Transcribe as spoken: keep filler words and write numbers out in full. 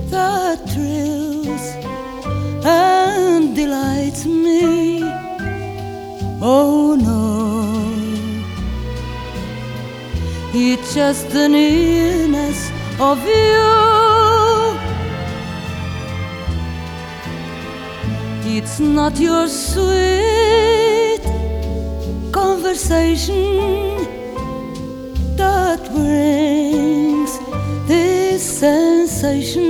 that thrills and delights me. Oh no, it's just the nearness of you. It's not your sweet conversation that brings this sensation.